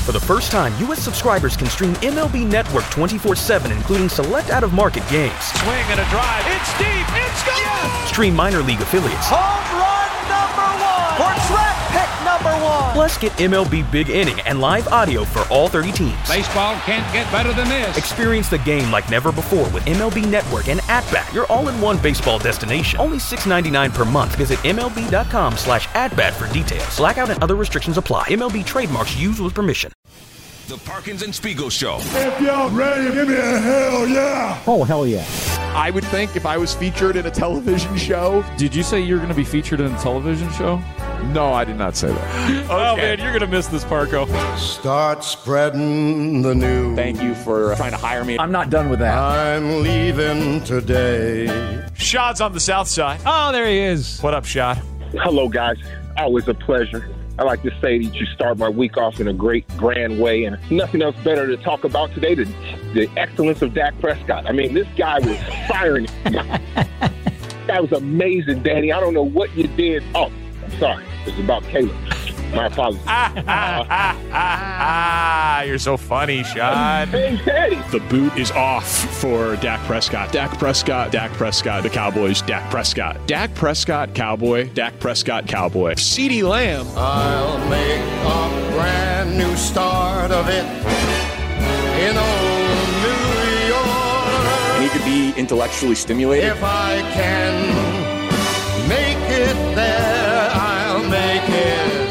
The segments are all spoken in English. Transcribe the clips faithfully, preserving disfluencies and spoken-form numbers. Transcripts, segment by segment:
For the first time, U S subscribers can stream M L B Network twenty-four seven, including select out-of-market games. Swing and a drive. It's deep. It's gone. Yes! Stream minor league affiliates. Home run number one. For draft pick number one. Plus, get M L B Big Inning and live audio for all thirty teams. Baseball can't get better than this. Experience the game like never before with M L B Network and At-Bat, your all-in-one baseball destination. Only six dollars and ninety-nine cents per month. Visit M L B dot com slash at-bat for details. Blackout and other restrictions apply. M L B trademarks used with permission. The Parkins and Spiegel Show. If y'all ready, give me a hell yeah. Oh, hell yeah. I would think if I was featured in a television show. Did you say you're going to be featured in a television show? No, I did not say that. Okay. Oh, man, you're going to miss this, Parko. Start spreading the news. Thank you for trying to hire me. I'm not done with that. I'm leaving today. Shad's on the south side. Oh, there he is. What up, Shad? Hello, guys. Always a pleasure. I like to say that you start my week off in a great, grand way, and nothing else better to talk about today than the excellence of Dak Prescott. I mean, this guy was firing. That was amazing, Danny. I don't know what you did. Oh, I'm sorry. It's about Caleb. My apologies. Ah, ah, ah, ah, ah. You're so funny, Shad. Hey, Teddy. The boot is off for Dak Prescott. Dak Prescott, Dak Prescott, the Cowboys, Dak Prescott. Dak Prescott, Cowboy, Dak Prescott, Cowboy. CeeDee Lamb. I'll make a brand new start of it in old New York. I need to be intellectually stimulated. If I can make it there, I'll make it.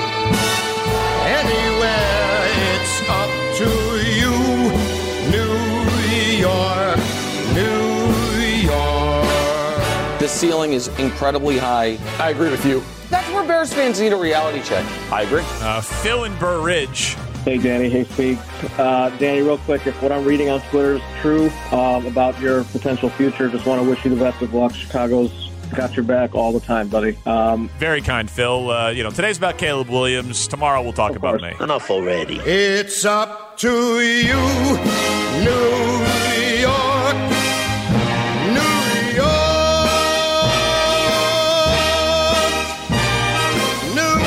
Anywhere, it's up to you. New York, New York. The ceiling is incredibly high. I agree with you. That's where Bears fans need a reality check. I agree. Uh, Phil in Burr Ridge. Hey, Danny. Hey, Speak. Uh, Danny, real quick, if what I'm reading on Twitter is true um, about your potential future, just want to wish you the best of luck. Chicago's got your back all the time, buddy. Um, Very kind, Phil. Uh, you know, today's about Caleb Williams. Tomorrow we'll talk about me. Enough already. It's up to you, New York, New York, New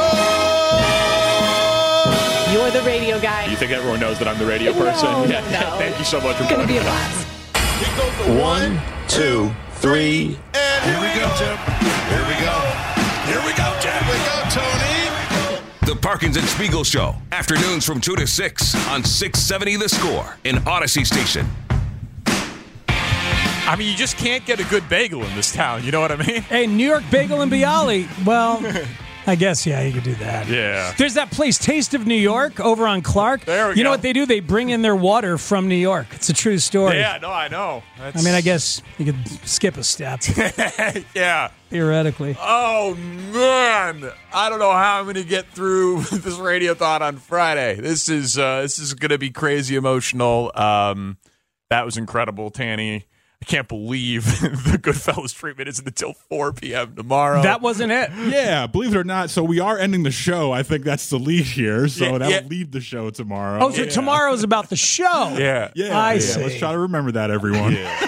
York. You're the radio guy. You think everyone knows that I'm the radio person? No, yeah. no. Thank you so much for It's going to pointing be a that blast. One, two, three, And here we go, Tim. Here we go. Here we go, Tim. Here we go, Tony. The Parkins and Spiegel Show. Afternoons from two to six on six seventy The Score in Odyssey Station. I mean, you just can't get a good bagel in this town. You know what I mean? Hey, New York Bagel and Bialy. Well, I guess, yeah, you could do that. Yeah. There's that place, Taste of New York, over on Clark. There we you go. know what they do? They bring in their water from New York. It's a true story. Yeah, no, I know. That's... I mean, I guess you could skip a step. Yeah. Theoretically. Oh, man. I don't know how I'm going to get through this Radiothon on Friday. This is uh, this is going to be crazy emotional. Um, that was incredible, Tanny. I can't believe the Goodfellas treatment isn't until four p.m. tomorrow. That wasn't it. Yeah, believe it or not. So we are ending the show. I think that's the lead here. So Yeah, that'll yeah. leave the show tomorrow. Oh, so yeah. tomorrow's about the show. Yeah. Yeah, I yeah. see. Let's try to remember that, everyone. Yeah,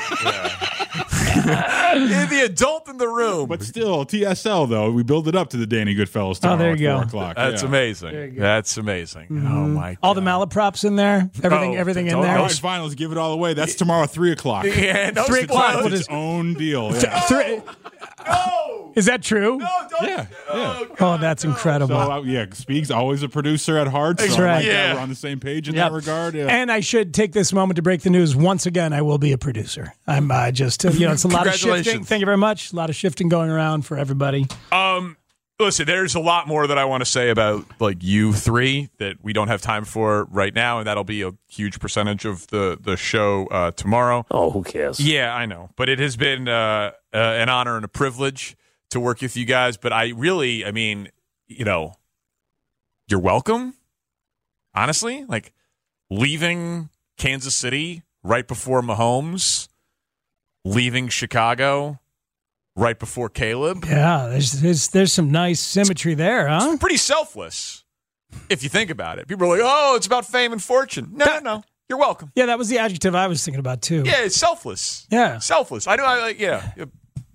yeah. The adult in the room. But still, T S L, though, we build it up to the Danny Goodfellas tomorrow Oh, there at you four go. o'clock. That's yeah. amazing. That's amazing. Mm-hmm. Oh, my God. All the malaprops in there. Everything Oh, everything in don't- there. All right, finals, give it all away. That's tomorrow, three o'clock. Yeah, no, Three it's o'clock. not- What It's is- its own deal. Yeah. Three- No! Is that true? No, don't. Yeah, Oh, yeah. God, Oh, that's no. incredible. So, uh, yeah, Speak's always a producer at heart. So That's I right. like that. Yeah. We're on the same page in Yep. that regard. Yeah. And I should take this moment to break the news. Once again, I will be a producer. I'm uh, just, uh, you know, it's a lot of shifting. Congratulations. Thank you very much. A lot of shifting going around for everybody. Um, listen, there's a lot more that I want to say about like you three that we don't have time for right now, and that'll be a huge percentage of the the show uh, tomorrow. Oh, who cares? Yeah, I know, but it has been uh, uh, an honor and a privilege to work with you guys. But I really, I mean, you know, you're welcome. Honestly, like leaving Kansas City right before Mahomes, leaving Chicago right before Caleb. Yeah, there's there's, there's some nice symmetry there, huh? It's pretty selfless, if you think about it. People are like, oh, it's about fame and fortune. No, That- no, no. You're welcome. Yeah, that was the adjective I was thinking about, too. Yeah, it's selfless. Yeah. Selfless. I know, I like, yeah.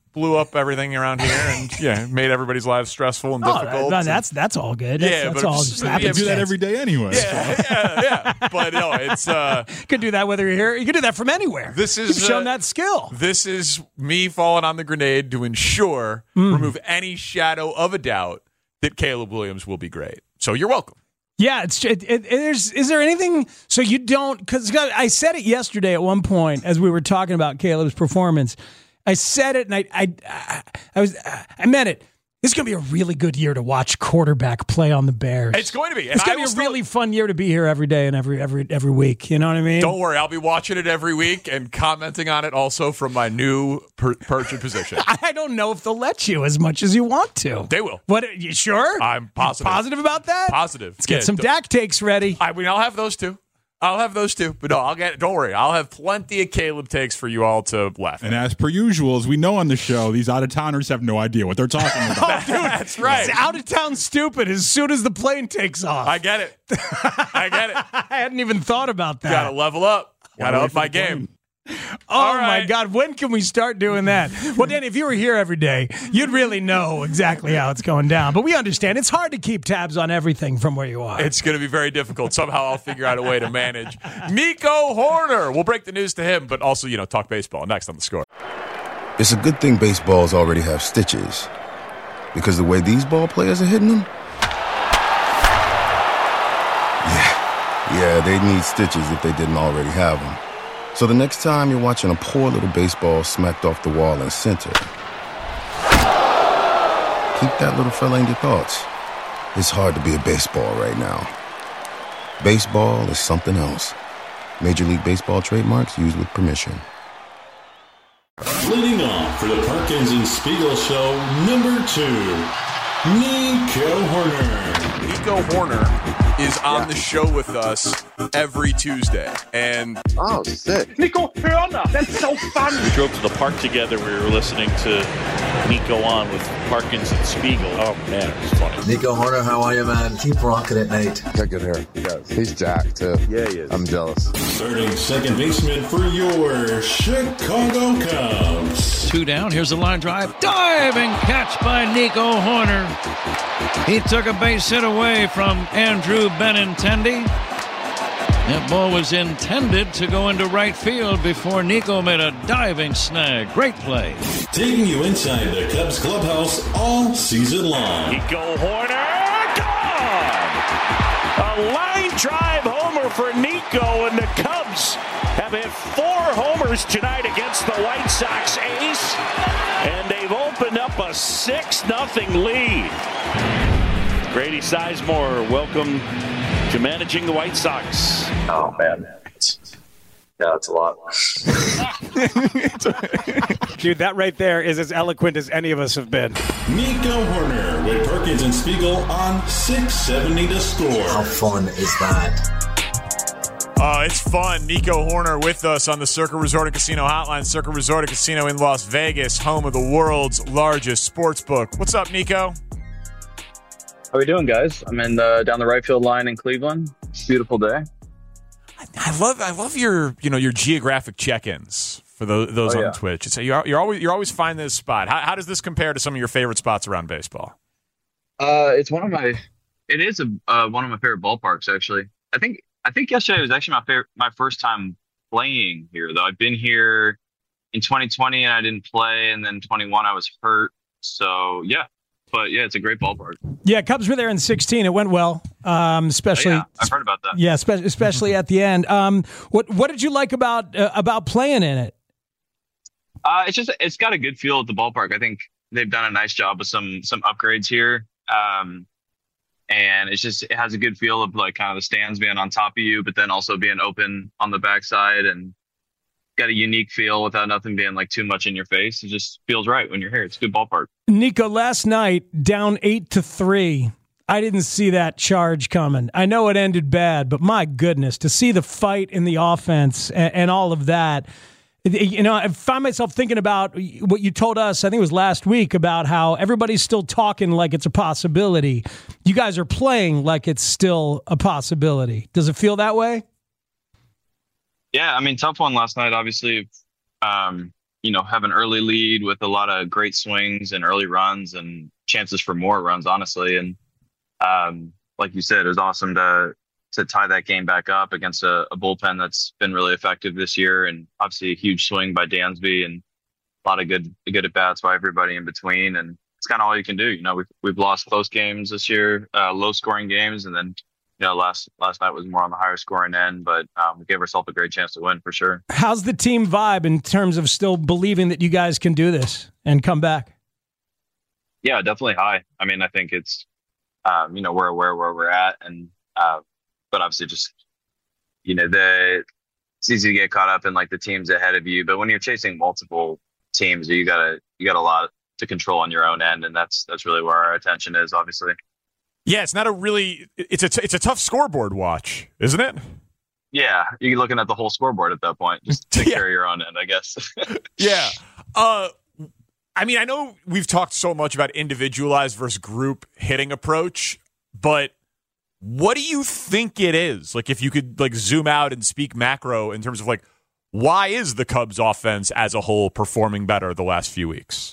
blew up everything around here, and yeah, made everybody's lives stressful and difficult. Oh, that, that's that's all good. That's, yeah, that's but all just, just yeah, happens. do that every day anyway. Yeah, yeah, yeah. But no, it's uh, you can do that whether you're here. You can do that from anywhere. This is You've shown uh, that skill. This is me falling on the grenade to ensure, Mm. remove any shadow of a doubt that Caleb Williams will be great. So you're welcome. Yeah, it's it, it, there's is there anything so you don't because I said it yesterday at one point as we were talking about Caleb's performance. I said it and I I I was I meant it. This is going to be a really good year to watch quarterback play on the Bears. It's going to be. And it's going to be a still, really fun year to be here every day and every every every week. You know what I mean? Don't worry, I'll be watching it every week and commenting on it also from my new per- perch position. I don't know if they'll let you as much as you want to. They will. What? You sure? I'm positive. Positive about that? Positive. Let's get yeah, some Dak takes ready. I mean, I'll have those too. I'll have those too, but no, I'll get. Don't worry, I'll have plenty of Caleb takes for you all to laugh at. And as per usual, as we know on the show, these out of towners have no idea what they're talking about. Oh, dude, that's right. It's out of town stupid as soon as the plane takes off. I get it. I get it. I hadn't even thought about that. Gotta level up. Gotta up my game. Oh right. my God! When can we start doing that? Well, Danny, if you were here every day, you'd really know exactly how it's going down. But we understand it's hard to keep tabs on everything from where you are. It's going to be very difficult. Somehow I'll figure out a way to manage. Nico Horner. We'll break the news to him, but also, you know, talk baseball next on The Score. It's a good thing baseballs already have stitches, because the way these ball players are hitting them, yeah, yeah, they need stitches if they didn't already have them. So the next time you're watching a poor little baseball smacked off the wall in center, keep that little fella in your thoughts. It's hard to be a baseball right now. Baseball is something else. Major League Baseball trademarks used with permission. Leading off for the Parkins and Spiegel Show, number two, Nico Horner. Nico Horner is on yeah. the show with us every Tuesday. And oh, sick. Nico Horner, that's so fun. We drove to the park together. We were listening to Nico on with Parkins and Spiegel. Oh, man, it was funny. Nico Horner, how are you, man? Keep rocking it, Nate. Got good hair. He does. He's jacked, too. Yeah, he is. I'm jealous. Starting second baseman for your Chicago Cubs. Two down. Here's a line drive. Diving catch by Nico Horner. He took a base hit away from Andrew Benintendi. That ball was intended to go into right field before Nico made a diving snag. Great play. Taking you inside the Cubs clubhouse all season long. Nico Horner, gone! A line drive homer for Nico, and the Cubs have hit four homers tonight against the White Sox ace, and they've opened up a six nothing lead. Grady Sizemore, welcome to managing the White Sox. Oh, man. Yeah, it's a lot. Dude, that right there is as eloquent as any of us have been. Nico Horner with Perkins and Spiegel on six seventy The Score. How fun is that? Uh, it's fun. Nico Horner with us on the Circa Resort and Casino Hotline. Circa Resort and Casino in Las Vegas, home of the world's largest sports book. What's up, Nico? How are we doing, guys? I'm in the, down the right field line in Cleveland. It's a beautiful day. I love, I love your, you know, your geographic check-ins for those, those oh, on yeah. Twitch. It's you're, you're always, you're always finding this spot. How, how does this compare to some of your favorite spots around baseball? Uh, it's one of my, it is a uh, one of my favorite ballparks, actually. I think, I think yesterday was actually my favorite, my first time playing here, though. I've been here in twenty twenty and I didn't play, and then twenty-one I was hurt. So yeah. But, yeah, it's a great ballpark. Yeah, Cubs were there in sixteen. It went well, um, especially. Oh, yeah, I've heard about that. Yeah, spe- especially at the end. Um, what What did you like about uh, about playing in it? Uh, it's just it's got a good feel at the ballpark. I think they've done a nice job with some some upgrades here, um, and it's just it has a good feel of like kind of the stands being on top of you, but then also being open on the backside, and got a unique feel without nothing being like too much in your face. It just feels right when you're here. It's a good ballpark. Nico, last night down eight to three. I didn't see that charge coming. I know it ended bad, but my goodness, to see the fight in the offense and, and all of that, you know, I find myself thinking about what you told us, I think it was last week, about how everybody's still talking like it's a possibility. You guys are playing like it's still a possibility. Does it feel that way? Yeah, I mean, tough one last night, obviously. Um, you know, have an early lead with a lot of great swings and early runs and chances for more runs, honestly. And um, like you said, it was awesome to to tie that game back up against a, a bullpen that's been really effective this year, and obviously a huge swing by Dansby and a lot of good good at bats by everybody in between. And it's kind of all you can do. You know, we've we've lost close games this year, uh, low scoring games, and then you know last last night was more on the higher scoring end, but um, we gave ourselves a great chance to win for sure. How's the team vibe in terms of still believing that you guys can do this and come back? Yeah, definitely high. I mean, I think it's um, you know we're aware where we're at, and uh, but obviously just you know the it's easy to get caught up in like the teams ahead of you, but when you're chasing multiple teams, you gotta you got a lot to control on your own end, and that's that's really where our attention is, obviously. Yeah, it's not a really it's a it's a tough scoreboard watch, isn't it? Yeah, you're looking at the whole scoreboard at that point. Just take yeah. care of your own end, I guess. yeah. Uh, I mean, I know we've talked so much about individualized versus group hitting approach, but what do you think it is? Like, if you could like zoom out and speak macro in terms of like, why is the Cubs offense as a whole performing better the last few weeks?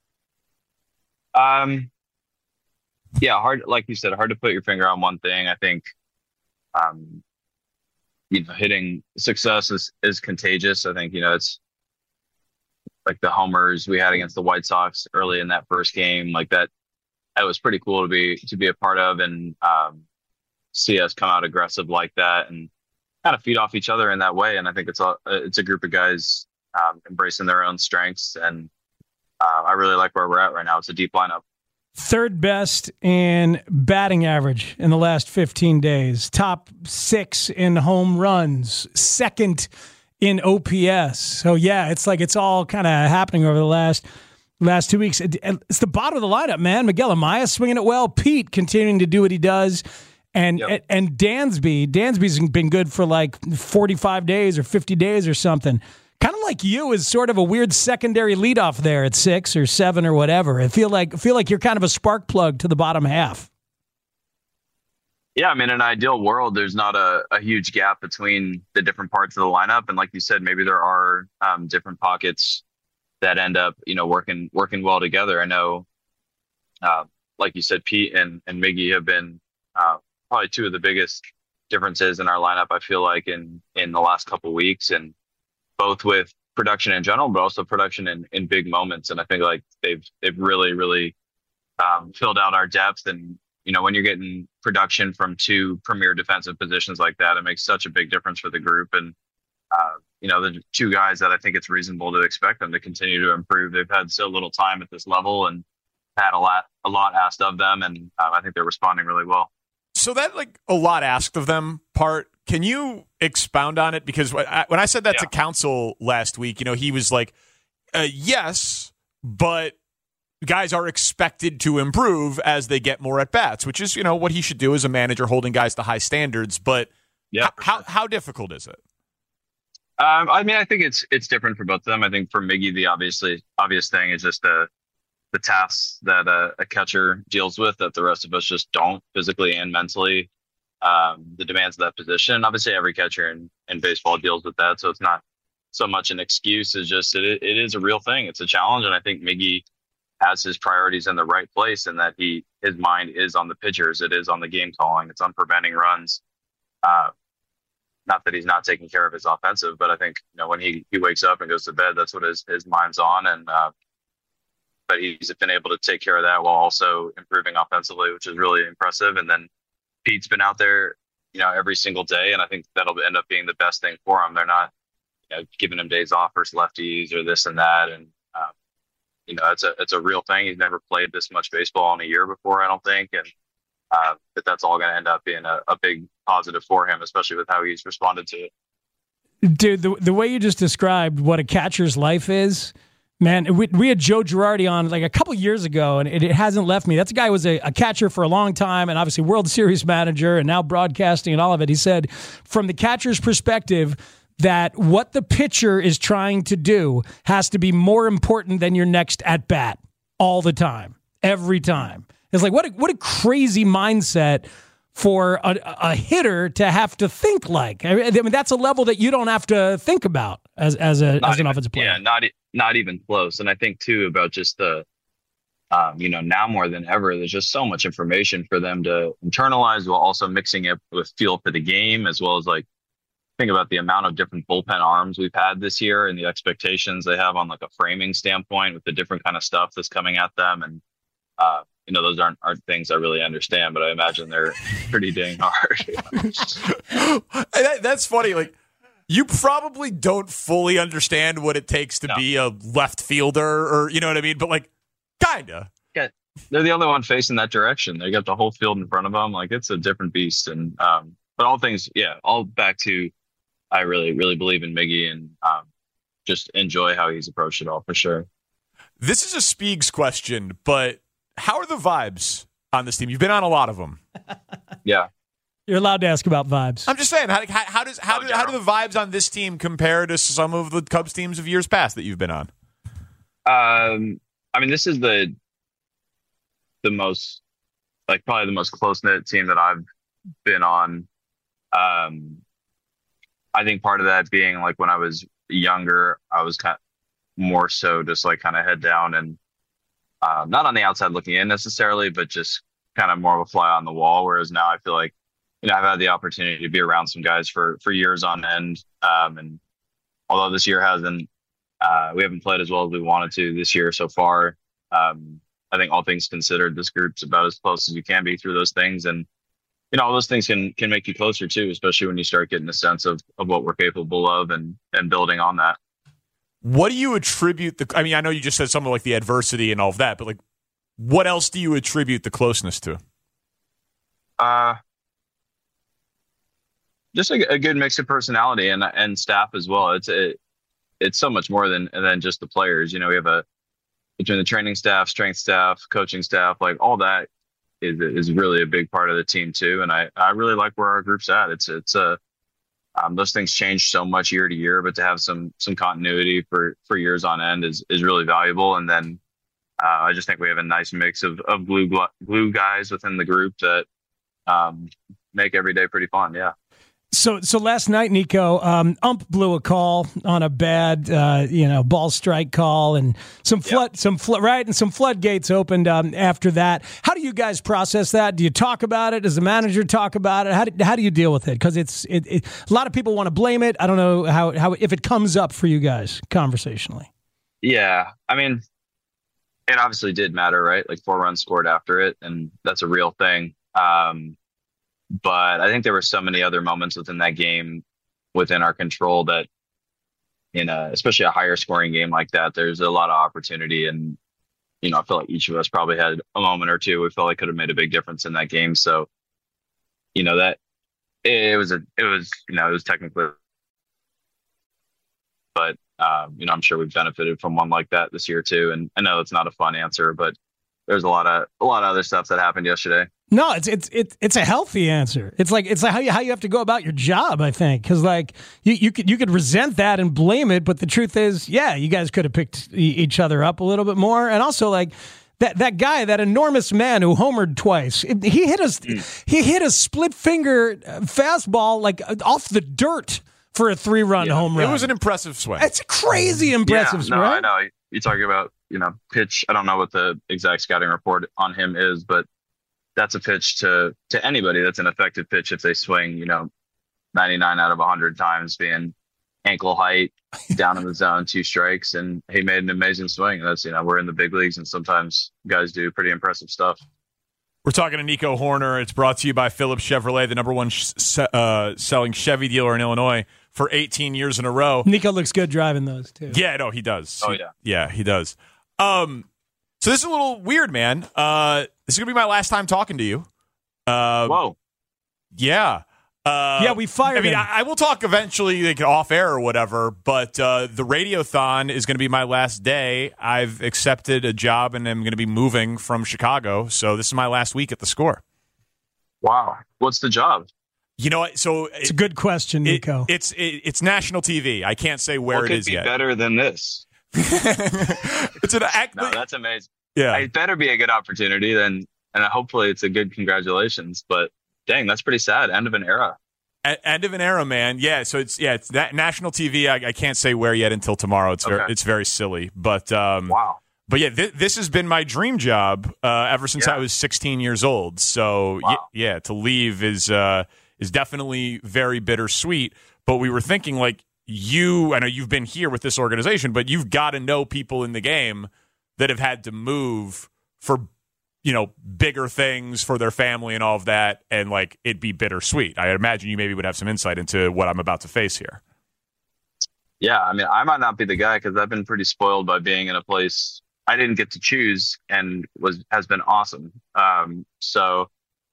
Um, yeah, hard, like you said, hard to put your finger on one thing. I think, um, you know, hitting success is, is contagious. I think, you know, it's like the homers we had against the White Sox early in that first game, like that, that was pretty cool to be, to be a part of and, um, see us come out aggressive like that and kind of feed off each other in that way. And I think it's a, it's a group of guys, um, embracing their own strengths. And, uh, I really like where we're at right now. It's a deep lineup. Third best in batting average in the last fifteen days. Top six in home runs. Second in O P S. So, yeah, it's like it's all kind of happening over the last last two weeks. It's the bottom of the lineup, man. Miguel Amaya swinging it well. Pete continuing to do what he does. And yep. and Dansby. Dansby's been good for like forty-five days or fifty days or something. Kind of like you is sort of a weird secondary leadoff there at six or seven or whatever. I feel like I feel like you're kind of a spark plug to the bottom half. Yeah, I mean, in an ideal world, there's not a, a huge gap between the different parts of the lineup. And like you said, maybe there are um, different pockets that end up, you know, working working well together. I know, uh, like you said, Pete and, and Miggy have been uh, probably two of the biggest differences in our lineup, I feel like, in, in the last couple of weeks. And both with production in general, but also production in, in big moments. And I think like they've, they've really, really um, filled out our depth. And, you know, when you're getting production from two premier defensive positions like that, it makes such a big difference for the group. And, uh, you know, the two guys that I think it's reasonable to expect them to continue to improve. They've had so little time at this level and had a lot, a lot asked of them. And uh, I think they're responding really well. So that like a lot asked of them part, can you expound on it? Because when I said that yeah. to Counsell last week, you know, he was like, uh, yes, but guys are expected to improve as they get more at bats, which is, you know, what he should do as a manager, holding guys to high standards. But yeah, h- how how difficult is it? Um, I mean, I think it's it's different for both of them. I think for Miggy, the obviously obvious thing is just the the tasks that a, a catcher deals with that the rest of us just don't, physically and mentally. Um, the demands of that position. Obviously, every catcher in, in baseball deals with that, so it's not so much an excuse as just it, it is a real thing. It's a challenge, and I think Miggy has his priorities in the right place, and that he his mind is on the pitchers. It is on the game calling. It's on preventing runs. Uh, not that he's not taking care of his offensive, but I think you know when he, he wakes up and goes to bed, that's what his his mind's on, and uh, but he's been able to take care of that while also improving offensively, which is really impressive. And then Pete's been out there, you know, every single day, and I think that'll end up being the best thing for him. They're not, you know, giving him days off versus lefties or this and that, and um, you know, it's a it's a real thing. He's never played this much baseball in a year before, I don't think, and uh, but that's all going to end up being a, a big positive for him, especially with how he's responded to it. Dude, the the way you just described what a catcher's life is. Man, we, we had Joe Girardi on like a couple years ago, and it, it hasn't left me. That's a guy who was a, a catcher for a long time and obviously World Series manager and now broadcasting and all of it. He said from the catcher's perspective that what the pitcher is trying to do has to be more important than your next at-bat all the time, every time. It's like, what a, what a crazy mindset for a, a hitter to have to think like. I mean, that's a level that you don't have to think about. as as a Not as an even- offensive player. Yeah, not e- not even close. And I think too about just the, um, you know, now more than ever, there's just so much information for them to internalize, while also mixing it with feel for the game, as well as like think about the amount of different bullpen arms we've had this year and the expectations they have on like a framing standpoint with the different kind of stuff that's coming at them. And uh, you know, those aren't aren't things I really understand, but I imagine they're pretty dang hard. that, that's funny. Like, you probably don't fully understand what it takes to No. be a left fielder, or you know what I mean. But like, kinda. Yeah, they're the only one facing that direction. They got the whole field in front of them. Like, it's a different beast. And um, but all things, yeah, all back to, I really, really believe in Miggy and um, just enjoy how he's approached it all for sure. This is a Speegs question, but how are the vibes on this team? You've been on a lot of them. Yeah. You're allowed to ask about vibes. I'm just saying, how, how, how does how, do, how do the vibes on this team compare to some of the Cubs teams of years past that you've been on? Um, I mean, this is the the most, like, probably the most close knit team that I've been on. Um, I think part of that being like when I was younger, I was kind of more so just like kind of head down and um, not on the outside looking in necessarily, but just kind of more of a fly on the wall. Whereas now I feel like, you know, I've had the opportunity to be around some guys for for years on end. Um, and although this year hasn't, uh, we haven't played as well as we wanted to this year so far. Um, I think all things considered, this group's about as close as you can be through those things. And, you know, all those things can can make you closer too, especially when you start getting a sense of, of what we're capable of and, and building on that. What do you attribute the, I mean, I know you just said something like the adversity and all of that, but like, what else do you attribute the closeness to? Uh, just a, a good mix of personality and and staff as well. It's it, it's so much more than than just the players. You know, we have a between the training staff, strength staff, coaching staff, like all that is is really a big part of the team too. And I I really like where our group's at. It's it's a um, those things change so much year to year, but to have some some continuity for for years on end is is really valuable. And then uh, I just think we have a nice mix of of glue glue guys within the group that um, make every day pretty fun. Yeah. So, so last night, Nico, um, ump blew a call on a bad, uh, you know, ball strike call, and some flood, yep. some flood, right, and some floodgates opened um, after that. How do you guys process that? Do you talk about it? Does the manager talk about it? How do, how do you deal with it? Because it's it, it, a lot of people want to blame it. I don't know how how if it comes up for you guys conversationally. Yeah, I mean, it obviously did matter, right? Like four runs scored after it, and that's a real thing. Um, But I think there were so many other moments within that game within our control that, in a, especially a higher scoring game like that, there's a lot of opportunity. And, you know, I feel like each of us probably had a moment or two we felt like could have made a big difference in that game. So, you know, that it was a, it was, you know, it was technically, but, um, you know, I'm sure we've benefited from one like that this year too. And I know it's not a fun answer, but there's a lot of, a lot of other stuff that happened yesterday. No, it's it's it's it's a healthy answer. It's like it's like how you how you have to go about your job, I think, because like you you could you could resent that and blame it, but the truth is, yeah, you guys could have picked e- each other up a little bit more, and also like that that guy, that enormous man who homered twice, it, he hit us mm. he hit a split finger fastball like off the dirt for a three run yeah, home run. It was an impressive swing. It's a crazy impressive yeah, swing. No, right? I know you're talking about you know pitch. I don't know what the exact scouting report on him is, but that's a pitch to to anybody. That's an effective pitch if they swing, you know, ninety-nine out of one hundred times, being ankle height, down in the zone, two strikes, and he made an amazing swing. That's, you know, we're in the big leagues, and sometimes guys do pretty impressive stuff. We're talking to Nico Hoerner. It's brought to you by Phillips Chevrolet, the number one sh- uh, selling Chevy dealer in Illinois for eighteen years in a row. Nico looks good driving those, too. Yeah, no, he does. Oh, he, yeah. Yeah, he does. Um, so this is a little weird, man. Uh, this is going to be my last time talking to you. Uh, Whoa. Yeah. Uh, yeah, we fired I mean, him. I, I will talk eventually, like off air or whatever, but uh, the Radiothon is going to be my last day. I've accepted a job and I'm going to be moving from Chicago, so this is my last week at the Score. Wow. What's the job? You know what? So It's a good question, Nico. It, it's it, it's national T V. I can't say where what it could is be yet. Better than this? It's an act. No, that's amazing. Yeah, it better be a good opportunity then, and hopefully it's a good congratulations. But dang, that's pretty sad. End of an era. A- end of an era, man. Yeah, so it's yeah, it's that national T V. I, I can't say where yet until tomorrow. It's Okay. very, it's very silly, but um, Wow. But yeah, th- this has been my dream job uh, ever since Yeah. I was sixteen years old. So Wow. y- yeah, to leave is uh, is definitely very bittersweet. But we were thinking, like, you, I know you've been here with this organization, but you've got to know people in the game that have had to move for, you know, bigger things for their family and all of that, and like it'd be bittersweet. I imagine you maybe would have some insight into what I'm about to face here. Yeah, I mean, I might not be the guy because I've been pretty spoiled by being in a place I didn't get to choose and was has been awesome. Um, so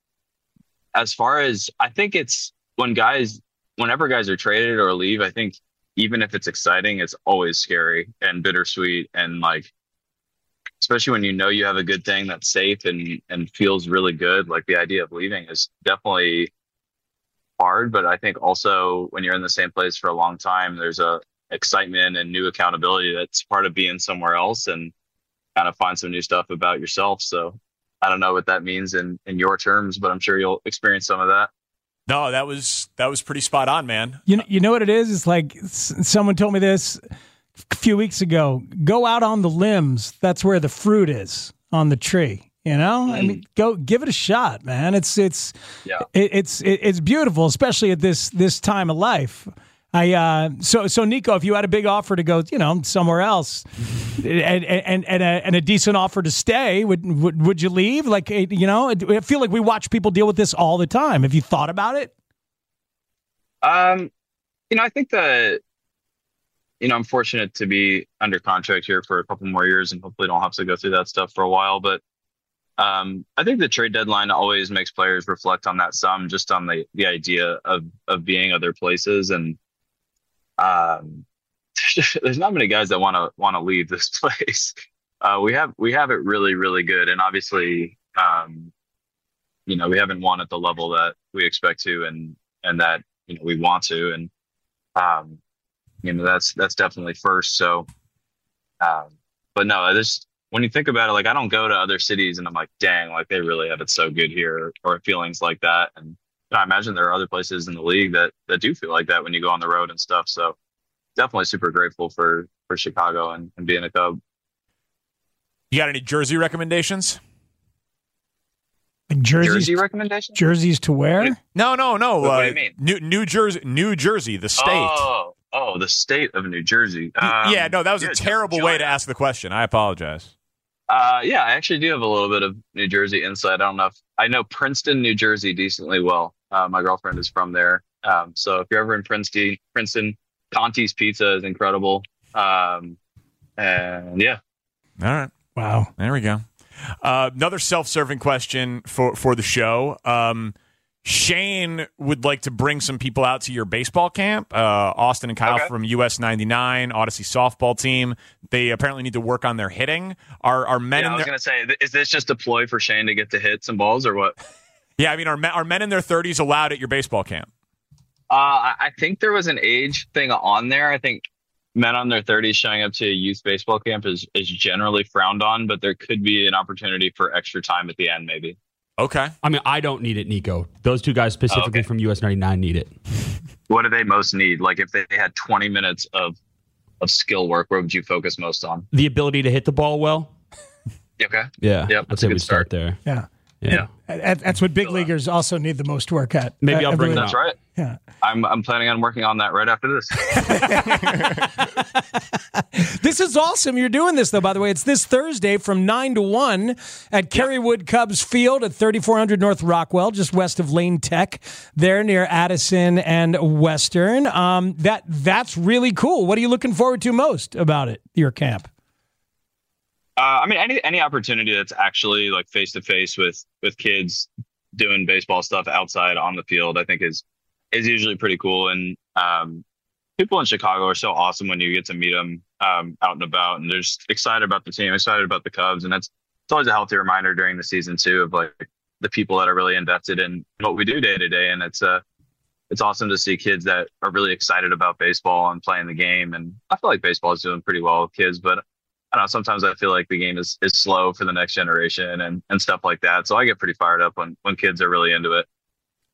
as far as I think it's when guys, whenever guys are traded or leave, I think even if it's exciting, it's always scary and bittersweet, and like, especially when you know you have a good thing that's safe and and feels really good. Like the idea of leaving is definitely hard, but I think also when you're in the same place for a long time, there's a excitement and new accountability that's part of being somewhere else and kind of find some new stuff about yourself. So I don't know what that means in in your terms, but I'm sure you'll experience some of that. No, that was that was pretty spot on, man. You know, you know what it is? It's like s- someone told me this a few weeks ago. Go out on the limbs. That's where the fruit is on the tree. You know, I mean, go give it a shot, man. It's it's yeah. it, it's it, it's beautiful, especially at this this time of life. I uh, so so Nico, if you had a big offer to go, you know, somewhere else, and and and a, and a decent offer to stay, would would would you leave? Like, you know, I feel like we watch people deal with this all the time. Have you thought about it? Um, you know, I think that, you know, I'm fortunate to be under contract here for a couple more years and hopefully don't have to go through that stuff for a while. But um, I think the trade deadline always makes players reflect on that some, just on the, the idea of, of being other places. And um, there's not many guys that want to want to leave this place. Uh, we have we have it really, really good. And obviously, um, you know, we haven't won at the level that we expect to and and that, you know, we want to. And, um, you know, that's that's definitely first. So, um, but no, this when you think about it, like I don't go to other cities and I'm like, dang, like they really have it so good here, or feelings like that. And you know, I imagine there are other places in the league that that do feel like that when you go on the road and stuff. So definitely super grateful for for Chicago and, and being a Cub. You got any jersey recommendations? Like jerseys, Jersey recommendations? jerseys to wear? No, no, no. What, uh, what do you mean? New New Jersey, New Jersey, the state. Oh, oh, the state of New Jersey. Um, yeah, no, that was yeah, a terrible way to ask the question. I apologize. Uh, yeah, I actually do have a little bit of New Jersey insight. I don't know if I know Princeton, New Jersey decently well. Uh, my girlfriend is from there. Um, so if you're ever in Princeton, Princeton, Conti's Pizza is incredible. Um, and yeah. All right. Wow. There we go. Uh, another self-serving question for, for the show. Um, Shane would like to bring some people out to your baseball camp. Uh, Austin and Kyle Okay. from U S ninety-nine, Odyssey softball team. They apparently need to work on their hitting. Are are men Yeah, I in was their gonna say, th- is this just a ploy for Shane to get to hit some balls or what? yeah? I mean, are men, are men in their thirties allowed at your baseball camp? Uh, I I think there was an age thing on there. I think men on their thirties showing up to a youth baseball camp is, is generally frowned on, but there could be an opportunity for extra time at the end, maybe. Okay. I mean, I don't need it, Nico. Those two guys specifically Oh, okay. from U S ninety-nine need it. What do they most need? Like if they had twenty minutes of of skill work, what would you focus most on? The ability to hit the ball well. Okay. Yeah. Yep, I'd that's say a we good start start. there. Yeah. Yeah. That- That's what big leaguers also need the most work at. Maybe I- I'll I bring believe. it That's right. Yeah. I'm I'm planning on working on that right after this. This is awesome. You're doing this, though, by the way. It's this Thursday from nine to one at Kerrywood Cubs Field at thirty-four hundred North Rockwell, just west of Lane Tech, there near Addison and Western. Um, that That's really cool. What are you looking forward to most about it, your camp? Uh, I mean, any any opportunity that's actually like face to face with with kids doing baseball stuff outside on the field, I think is is usually pretty cool. And um, people in Chicago are so awesome when you get to meet them um, out and about, and they're just excited about the team, excited about the Cubs, and that's it's always a healthy reminder during the season too of like the people that are really invested in what we do day to day. And it's uh it's awesome to see kids that are really excited about baseball and playing the game. And I feel like baseball is doing pretty well with kids, but I don't know, sometimes I feel like the game is, is slow for the next generation and, and stuff like that. So I get pretty fired up when, when kids are really into it.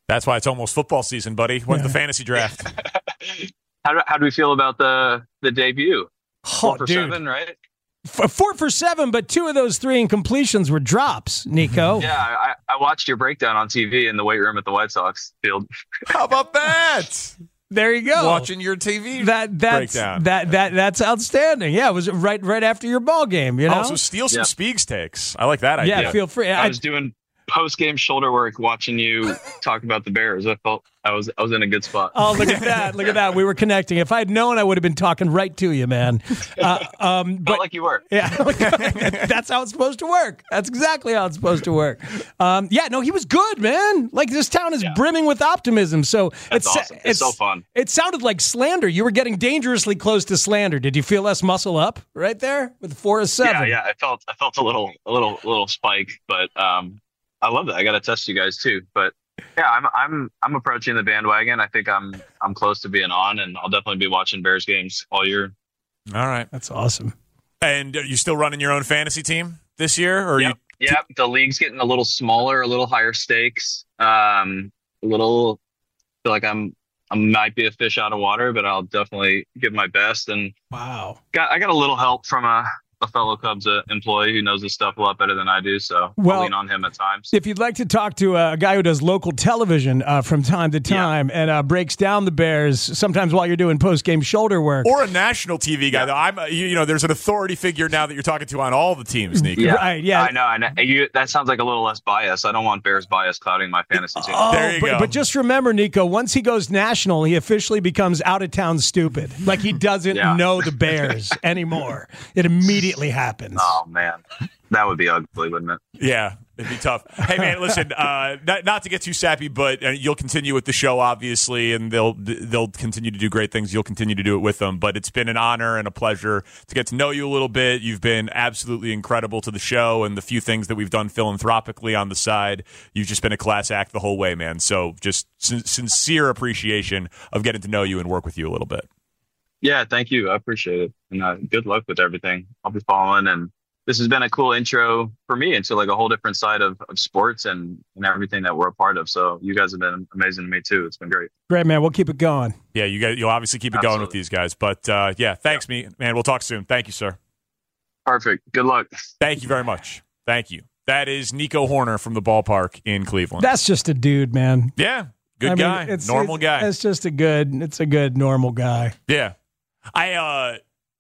That's why it's almost football season, buddy. When's yeah. the fantasy draft? how, do, how do we feel about the, the debut? Four oh, for dude. seven, right? F- four for seven, but two of those three incompletions were drops, Nico. Yeah, I, I watched your breakdown on T V in the weight room at the White Sox field. How about that? There you go. Watching your T V that that's, breakdown. That that that's outstanding. Yeah, it was right right after your ball game. You know. Also, steal some yeah. Speaks takes. I like that idea. Yeah, feel free. I, I was doing post game shoulder work watching you talk about the Bears. I felt I was I was in a good spot. Oh, look at that! Look at that! We were connecting. If I had known, I would have been talking right to you, man. Uh, um, but felt like you were. Yeah, that's how it's supposed to work. That's exactly how it's supposed to work. Um, yeah, no, he was good, man. Like this town is yeah. brimming with optimism. So that's it's awesome. It's, it's so fun. It sounded like slander. You were getting dangerously close to slander. Did you feel less muscle up right there with four or seven? Yeah, yeah. I felt I felt a little a little a little spike, but um, I love that. I got to test you guys too, but. Yeah, I'm I'm I'm approaching the bandwagon. I think I'm I'm close to being on, and I'll definitely be watching Bears games all year. All right, that's awesome. And are you still running your own fantasy team this year? Or yep, you? Yep. The league's getting a little smaller, a little higher stakes. Um, a little feel like I'm I might be a fish out of water, but I'll definitely give my best. And wow, got I got a little help from a. a fellow Cubs uh, employee who knows this stuff a lot better than I do, so well, I'll lean on him at times. If you'd like to talk to a guy who does local television uh, from time to time yeah. and uh, breaks down the Bears, sometimes while you're doing post-game shoulder work. Or a national T V guy. Yeah. Though I'm, you, you know, there's an authority figure now that you're talking to on all the teams, Nico. Yeah, right, yeah. I know. I know. You, that sounds like a little less bias. I don't want Bears bias clouding my fantasy team. Oh, there you but, go. But just remember, Nico, once he goes national, he officially becomes out-of-town stupid. Like he doesn't yeah. know the Bears anymore. It immediately happens. Oh, man. That would be ugly, wouldn't it? Yeah, it'd be tough. Hey, man, listen, uh, not, not to get too sappy, but uh, you'll continue with the show, obviously, and they'll they'll continue to do great things. You'll continue to do it with them. But it's been an honor and a pleasure to get to know you a little bit. You've been absolutely incredible to the show and the few things that we've done philanthropically on the side. You've just been a class act the whole way, man. So just sin- sincere appreciation of getting to know you and work with you a little bit. Yeah, thank you. I appreciate it. And uh, good luck with everything. I'll be following. And this has been a cool intro for me into like a whole different side of, of sports and, and everything that we're a part of. So you guys have been amazing to me too. It's been great. Great, man. We'll keep it going. Yeah, you guys, you'll obviously keep it Absolutely. going with these guys. But uh, yeah, thanks, yeah. me, man. We'll talk soon. Thank you, sir. Perfect. Good luck. Thank you very much. Thank you. That is Nico Horner from the ballpark in Cleveland. That's just a dude, man. Yeah. Good I guy. Mean, it's, normal it's, guy. It's just a good, it's a good normal guy. Yeah. I, uh,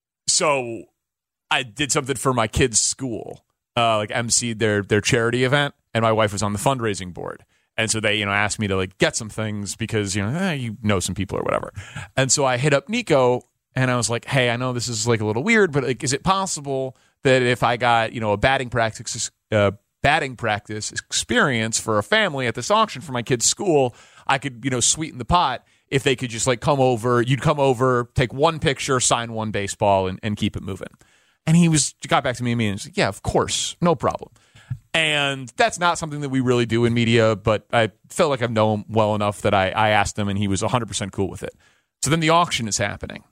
so I did something for my kids' school, uh, like emceed their, their charity event, and my wife was on the fundraising board. And so they, you know, asked me to like get some things because, you know, eh, you know some people or whatever. And so I hit up Nico and I was like, hey, I know this is like a little weird, but like, is it possible that if I got, you know, a batting practice, uh, batting practice experience for a family at this auction for my kids' school, I could, you know, sweeten the pot if they could just like come over, you'd come over, take one picture, sign one baseball, and, and keep it moving. And he was got back to me and he was like, yeah, of course, no problem. And that's not something that we really do in media, but I felt like I've known him well enough that I, I asked him and he was one hundred percent cool with it. So then the auction is happening.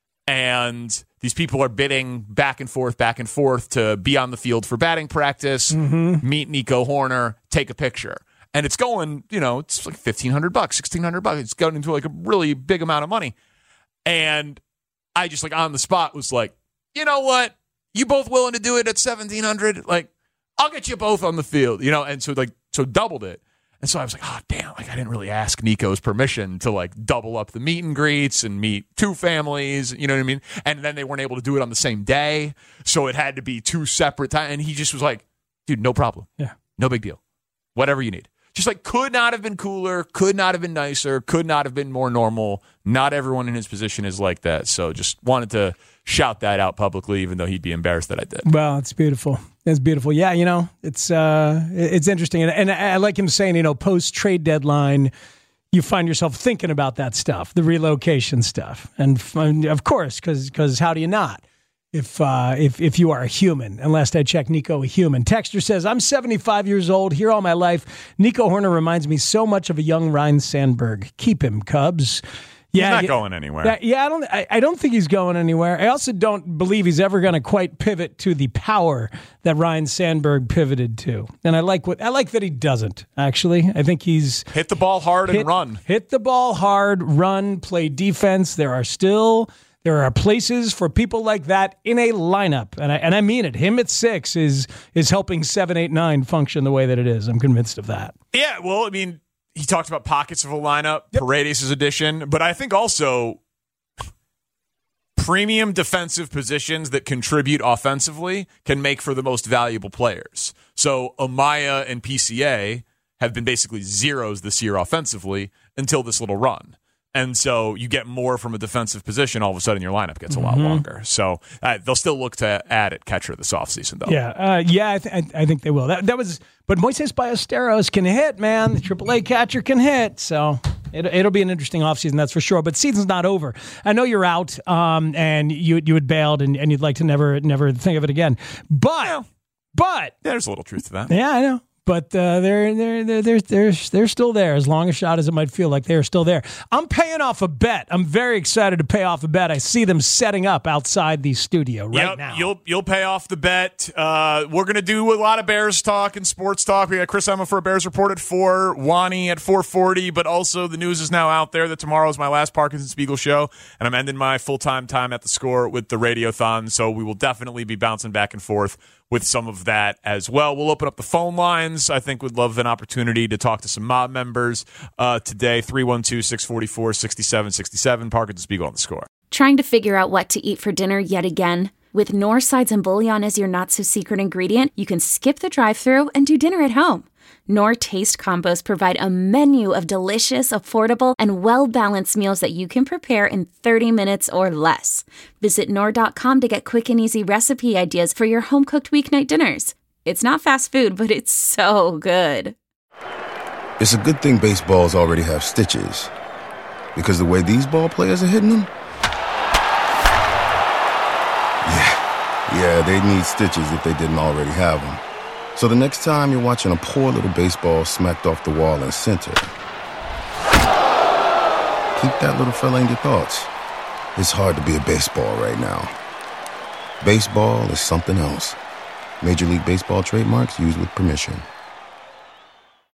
And these people are bidding back and forth, back and forth to be on the field for batting practice, mm-hmm. meet Nico Horner, take a picture. And it's going, you know, it's like fifteen hundred bucks, sixteen hundred bucks. It's going into like a really big amount of money. And I just like on the spot was like, you know what? You both willing to do it at seventeen hundred? Like, I'll get you both on the field, you know? And so like, so doubled it. And so I was like, oh, damn, like I didn't really ask Nico's permission to like double up the meet and greets and meet two families, you know what I mean? And then they weren't able to do it on the same day. So it had to be two separate times. And he just was like, dude, no problem. Yeah. No big deal. Whatever you need. Just like could not have been cooler, could not have been nicer, could not have been more normal. Not everyone in his position is like that. So just wanted to shout that out publicly, even though he'd be embarrassed that I did. Well, it's beautiful. It's beautiful. Yeah, you know, it's uh, it's interesting. And, and I like him saying, you know, post-trade deadline, you find yourself thinking about that stuff, the relocation stuff. And of course, because because how do you not? If, uh, if if you are a human, and last I checked, Nico a human. Texter says, I'm seventy-five years old, here all my life. Nico Horner reminds me so much of a young Ryne Sandberg. Keep him, Cubs. Yeah, he's not he- going anywhere. That- yeah, I don't. I, I don't think he's going anywhere. I also don't believe he's ever going to quite pivot to the power that Ryan Sandberg pivoted to. And I like what I like that he doesn't. Actually, I think he's hit the ball hard hit, and run. Hit the ball hard, run, play defense. There are still there are places for people like that in a lineup, and I and I mean it. Him at six is is helping seven, eight, nine function the way that it is. I'm convinced of that. Yeah, well, I mean, he talked about pockets of a lineup, yep. Paredes' addition, but I think also premium defensive positions that contribute offensively can make for the most valuable players. So Amaya and P C A have been basically zeros this year offensively until this little run. And so you get more from a defensive position, all of a sudden your lineup gets a lot Mm-hmm. longer. So uh, they'll still look to add at catcher this offseason, though. Yeah, uh, yeah, I, th- I, I think they will. That, that was, but Moises Ballesteros can hit, man. The triple A catcher can hit, so it, it'll be an interesting offseason, that's for sure. But season's not over. I know you're out, um, and you you had bailed, and, and you'd like to never never think of it again. But, yeah. but there's a little truth to that. Yeah, I know. But uh, they're they're they're they're they're they're still there. As long a shot as it might feel like, they're still there. I'm paying off a bet. I'm very excited to pay off a bet. I see them setting up outside the studio right yep, now. You'll you'll pay off the bet. Uh, we're gonna do a lot of Bears talk and sports talk. We got Chris Emma for a Bears Report at four, Wani at four forty. But also the news is now out there that tomorrow is my last Parkins and Spiegel show, and I'm ending my full time time at the Score with the Radiothon. So we will definitely be bouncing back and forth with some of that as well. We'll open up the phone lines. I think we'd love an opportunity to talk to some mob members uh, today. three one two, six four four, six seven six seven. Parkins and Spiegel on the Score. Trying to figure out what to eat for dinner yet again? With Knorr Sides and Bouillon as your not-so-secret ingredient, you can skip the drive-thru and do dinner at home. Knorr Taste Combos provide a menu of delicious, affordable, and well-balanced meals that you can prepare in thirty minutes or less. Visit Knorr dot com to get quick and easy recipe ideas for your home-cooked weeknight dinners. It's not fast food, but it's so good. It's a good thing baseballs already have stitches. Because the way these ball players are hitting them? Yeah, yeah, they'd need stitches if they didn't already have them. So the next time you're watching a poor little baseball smacked off the wall in center, keep that little fella in your thoughts. It's hard to be a baseball right now. Baseball is something else. Major League Baseball trademarks used with permission.